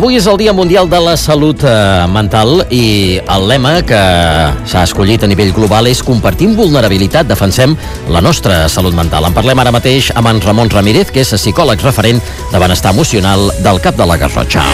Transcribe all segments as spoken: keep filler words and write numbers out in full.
Avui és el Dia Mundial de la Salut eh, Mental i el lema que s'ha escollit a nivell global és compartim vulnerabilitat, defensem la nostra salut mental. En parlem ara mateix amb en Ramon Ramírez, que és psicòleg referent de benestar emocional del CAP de la Garrotxa.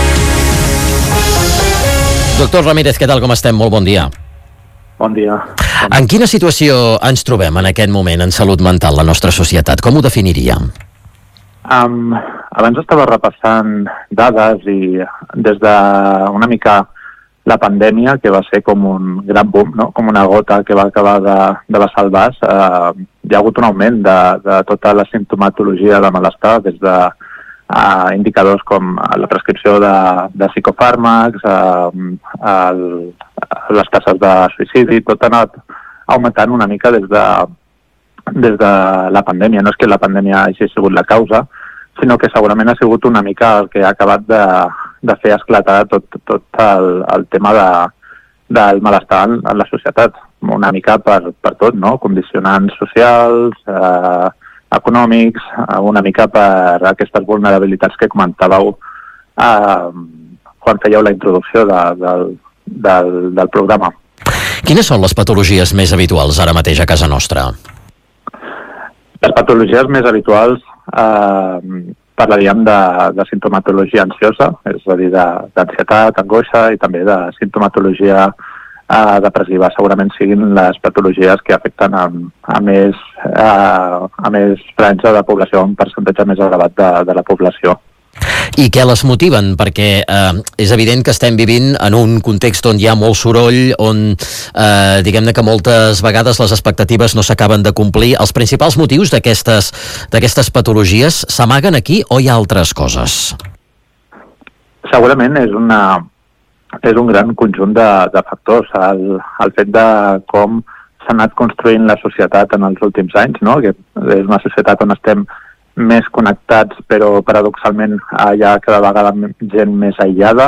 Doctor Ramírez, què tal, com estem? Molt bon dia. Bon dia. En quina situació ens trobem en aquest moment en salut mental la nostra societat? Com ho definiríem? Um, abans estava repassant dades i des de una mica la pandèmia, que va ser com un gran boom, no? Com una gota que va acabar de, de vessar el vas, uh, hi ha hagut un augment de, de tota la simptomatologia de malestar, des de uh, indicadors com la prescripció de, de psicofàrmacs, uh, el, les tasses de suïcidi, tot ha anat augmentant una mica des de des de la pandèmia. No és que la pandèmia hagi sigut la causa, sinó que segurament ha sigut una mica el que ha acabat de, de fer esclatar tot, tot el, el tema de, del malestar en, en la societat, una mica per, per tot, no? Condicionants socials, eh, econòmics, una mica per aquestes vulnerabilitats que comentàveu eh, quan fèieu la introducció de, del, del, del programa. Quines són les patologies més habituals ara mateix a casa nostra? Les patologies més habituals eh, parlaríem de, de simptomatologia ansiosa, és a dir, d'ansietat, angoixa i també de simptomatologia eh, depressiva. Segurament siguin les patologies que afecten a, a, més, eh, a més franja de població, un percentatge més elevat de, de la població. I què les motiven? Perquè eh, és evident que estem vivint en un context on hi ha molt soroll, on eh, diguem-ne que moltes vegades les expectatives no s'acaben de complir. Els principals motius d'aquestes d'aquestes patologies s'amaguen aquí o hi ha altres coses? Segurament és, una, és un gran conjunt de, de factors. El, el fet de com s'ha anat construint la societat en els últims anys, no? Que és una societat on estem més connectats, però paradoxalment hi ha cada vegada gent més aïllada.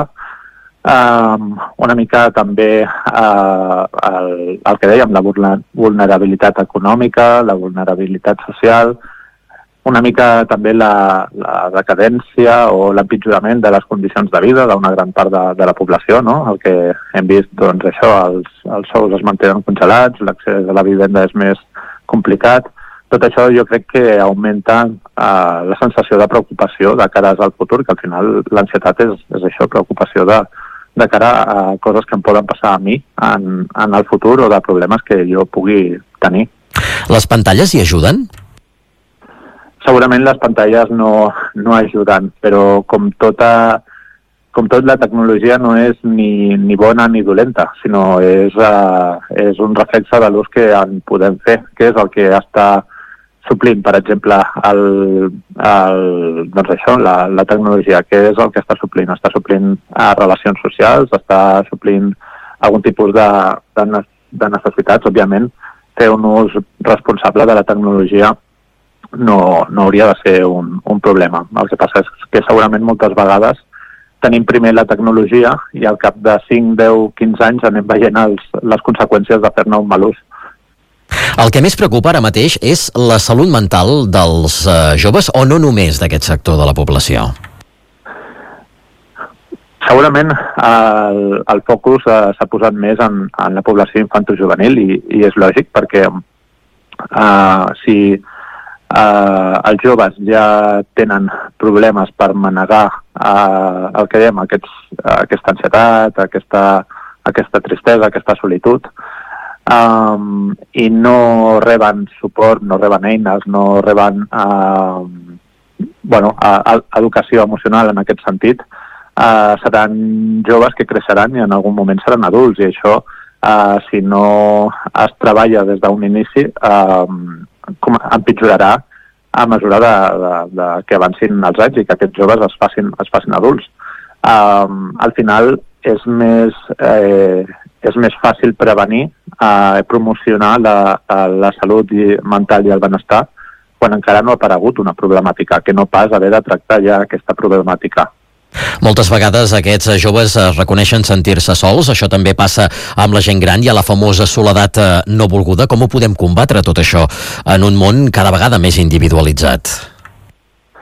Um, una mica també uh, el, el que dèiem, la vulnerabilitat econòmica, la vulnerabilitat social, una mica també la, la decadència o l'empitjorament de les condicions de vida d'una gran part de, de la població, no? El que hem vist, doncs això, els, els sous es mantenen congelats, l'accés a la vivenda és més complicat. Tot això jo crec que augmenta eh, la sensació de preocupació de cara al futur, que al final l'ansietat és, és això, preocupació de, de cara a coses que em poden passar a mi en, en el futur o de problemes que jo pugui tenir. Les pantalles hi ajuden? Segurament les pantalles no, no ajuden, però com tota, com tot la tecnologia no és ni, ni bona ni dolenta, sinó és, uh, és un reflexe de l'ús que en podem fer, que és el que està suplint, per exemple, el, el, doncs això, la, la tecnologia, que és el que està suplint? Està suplint a relacions socials, està suplint algun tipus de, de, de necessitats. Òbviament, fer un ús responsable de la tecnologia no, no hauria de ser un, un problema. El que passa és que segurament moltes vegades tenim primer la tecnologia i al cap de cinc, deu, quinze anys anem veient els, les conseqüències de fer-ne un mal ús. El que més preocupa ara mateix és la salut mental dels uh, joves o no només d'aquest sector de la població? Segurament el, el focus uh, s'ha posat més en, en la població infantojuvenil i, i és lògic perquè uh, si uh, els joves ja tenen problemes per manegar uh, el que dèiem, aquests, uh, aquesta ansietat, aquesta, aquesta tristesa, aquesta solitud, Um, i no reben suport, no reben eines, no reben uh, bueno, a, a, educació emocional en aquest sentit, uh, seran joves que creixeran i en algun moment seran adults, i això uh, si no es treballa des d'un inici uh, com, empitjorarà a mesura de, de, de que avancin els anys i que aquests joves es facin, es facin adults. Um, al final és més eh, és més fàcil prevenir, eh, promocionar la, la salut i, mental i el benestar quan encara no ha aparegut una problemàtica, que no pas haver de tractar ja aquesta problemàtica. Moltes vegades aquests joves reconeixen sentir-se sols, això també passa amb la gent gran, hi ha la famosa soledat no volguda. Com ho podem combatre tot això en un món cada vegada més individualitzat?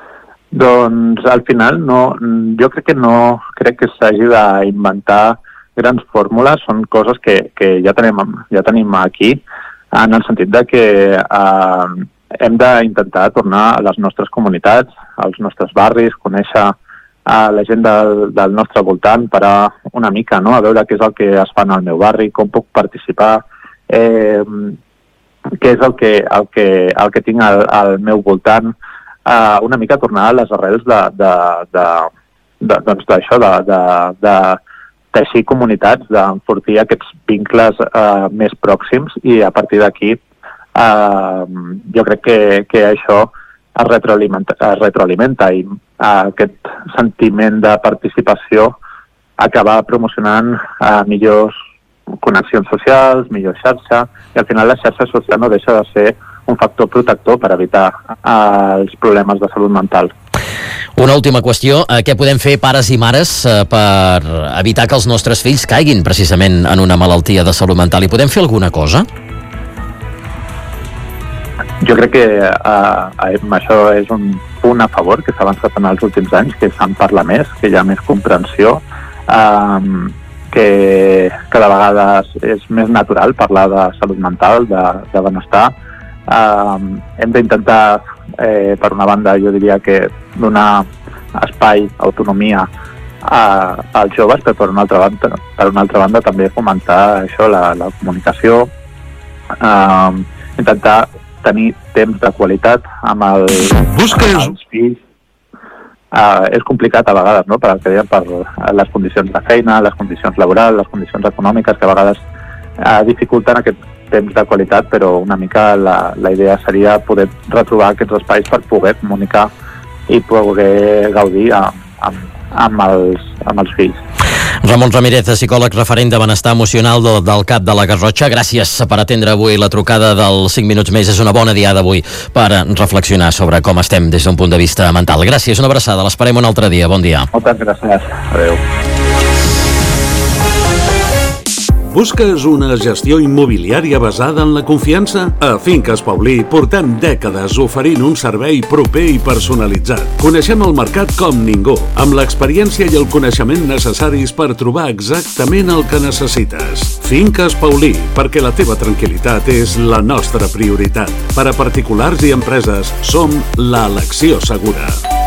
Doncs al final no, jo crec que no crec que s'hagi d'inventar grans fórmules, són coses que, que ja, tenim, ja tenim aquí, en el sentit de que eh, hem d'intentar tornar a les nostres comunitats, als nostres barris, conèixer a la gent del, del nostre voltant, parar una mica, no?, a veure què és el que es fa en el meu barri, com puc participar, eh, què és el que, el que, el que tinc al, al meu voltant, eh, una mica tornar a les arrels de, de, de, de, doncs d'això, de, de, de teixir comunitats, d'enfortir aquests vincles eh, més pròxims, i a partir d'aquí eh, jo crec que, que això es retroalimenta, es retroalimenta i eh, aquest sentiment de participació acaba promocionant eh, millors connexions socials, millor xarxa, i al final la xarxa social no deixa de ser un factor protector per evitar eh, els problemes de salut mental. Una última qüestió, eh, què podem fer pares i mares eh, per evitar que els nostres fills caiguin precisament en una malaltia de salut mental? I podem fer alguna cosa? Jo crec que eh, això és un punt a favor que s'ha avançat en els últims anys, que se'n parla més, que hi ha més comprensió, eh, que cada vegada és més natural parlar de salut mental, de, de benestar. Eh, hem d'intentar, eh, per una banda, jo diria que donar espai, autonomia a, als joves, però per una altra banda, per una altra banda també fomentar això, la, la comunicació, eh, intentar tenir temps de qualitat amb, el, Busques... amb els fills. Uh, és complicat a vegades, no?, per, per les condicions de feina, les condicions laborals, les condicions econòmiques, que a vegades uh, dificulten aquest temps de qualitat, però una mica la, la idea seria poder retrobar aquests espais per poder comunicar i poder gaudir amb, amb, amb, els, amb els fills. Ramon Ramírez, psicòleg referent de benestar emocional del, del C A P de la Garrotxa, gràcies per atendre avui la trucada dels cinc minuts més. És una bona diada avui per reflexionar sobre com estem des d'un punt de vista mental. Gràcies, una abraçada, l'esperem un altre dia. Bon dia. Moltes gràcies. Adéu. Busques una gestió immobiliària basada en la confiança? A Finques Paulí portem dècades oferint un servei proper i personalitzat. Coneixem el mercat com ningú, amb l'experiència i el coneixement necessaris per trobar exactament el que necessites. Finques Paulí, perquè la teva tranquil·litat és la nostra prioritat. Per a particulars i empreses, som l'elecció segura.